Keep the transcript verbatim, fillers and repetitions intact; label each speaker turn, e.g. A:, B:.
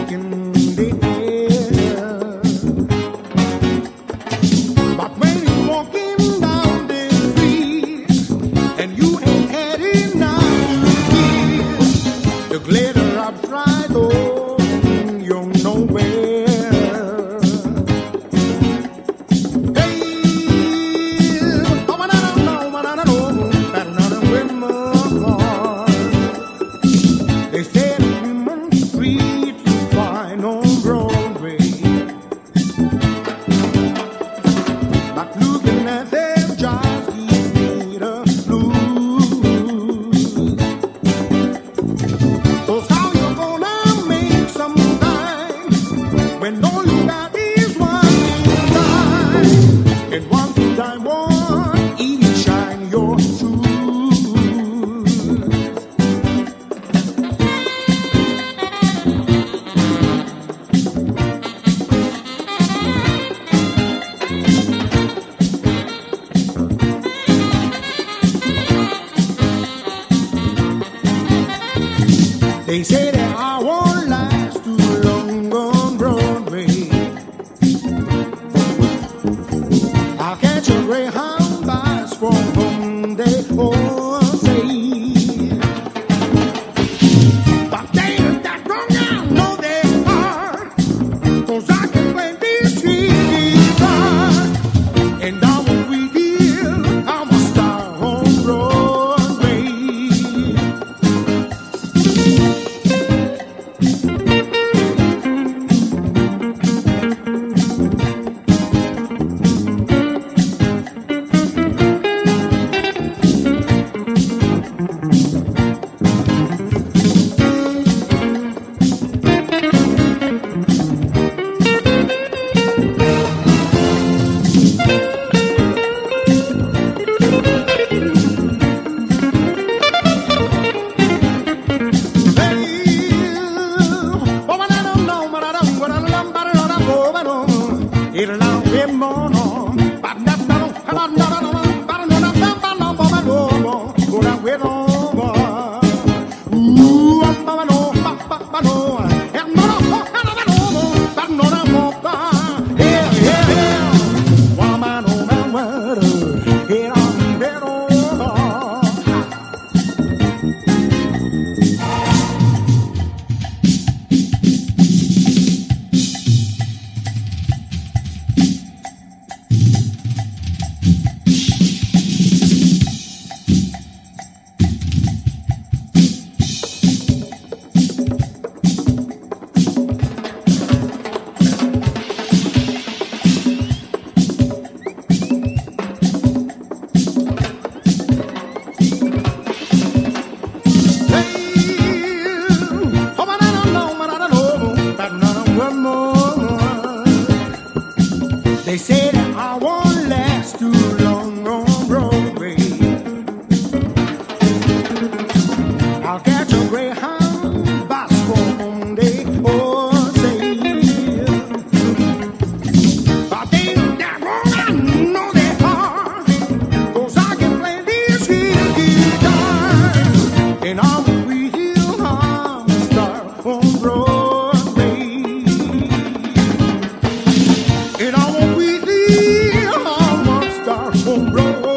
A: in the air. But when you're walking down the street and you ain't had enough to give, the glitter of right on you're nowhere. They said women free to find on Broadway, but looking at them just gives me the blues. 'Cause how you gonna make some time when all you got is one good time, and one good time won't even shine your shoes. They say that I won't last too long on Broadway. I'll catch a Greyhound bus from Monday or say, but they ain't that wrong, I know they are, 'cause I can play this guitar, and I won't reveal I'm a star on Broadway. They say that I won't last too long on Broadway. I'll catch a Greyhound bus for Monday or say, but they ain't that wrong, I know they are, 'cause I can play this here guitar, and I'm a real I'm a star on Broadway, and I'm a real I'm a star on Broadway.